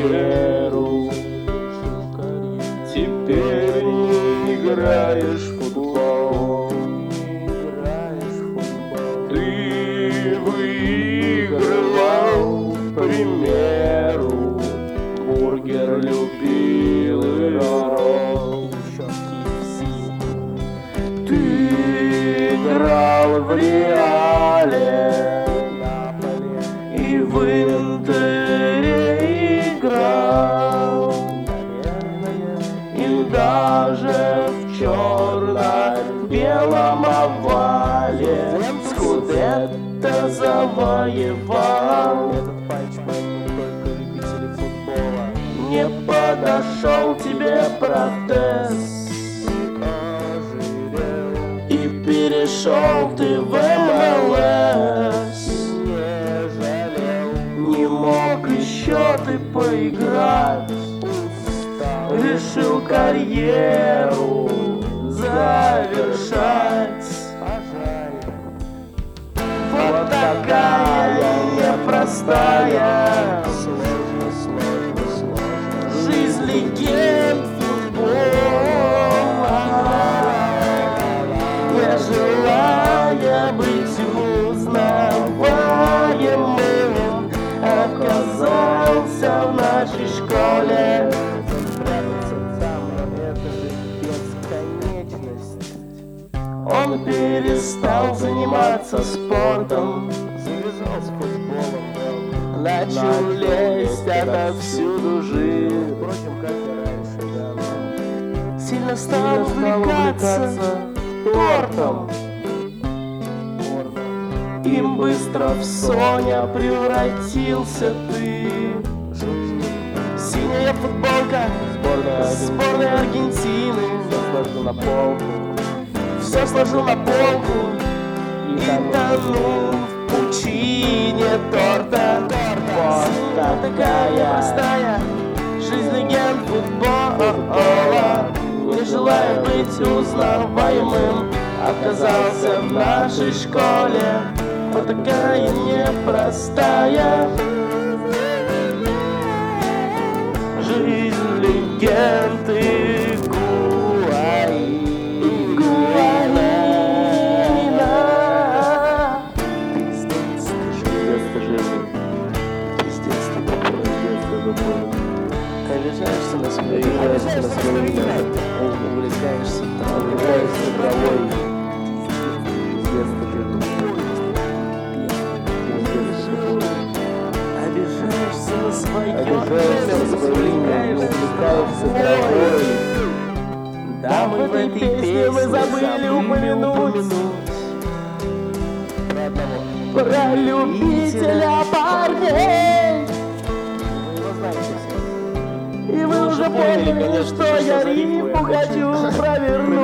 карьеру. Теперь не играешь в футбол. Ты выигрывал, к примеру, бургер любил и ролл. Ты играл в Реале и в Интере играл, и даже в черно-белом овале Скудетто завоевал. Не подошел тебе протез, и перешел ты в МЛС. Не мог еще ты поиграть, решил карьеру завершать. Вот такая непростая жизнь легенд футбола. Не желая быть узнаваемым, оказался в нашей школе. Он перестал заниматься спортом, завязал с футболом, начал лезть отовсюду жить. Впрочем, как и раньше, да. Сильно стал увлекаться тортом. Им быстро в Соня превратился ты. Синяя футболка сборной Аргентины. Все сложил на полку и тонул в пучине торта. Вот такая простая жизнь легенд футбола. Не желая быть узнаваемым, оказался в нашей школе. Вот такая непростая жизнь легенды. Обижаешься на свои, увлекаешься травой. Обижаешься на свое, увлекаешься травой. Да, в этой песне мы забыли упомянуть про любителя парней. И вы уже поняли, что я рифму хочу провернуть.